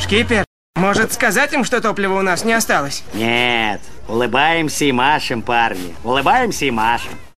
Шкипер, может сказать им, что топлива у нас не осталось? Нет, улыбаемся и машем, парни. Улыбаемся и машем.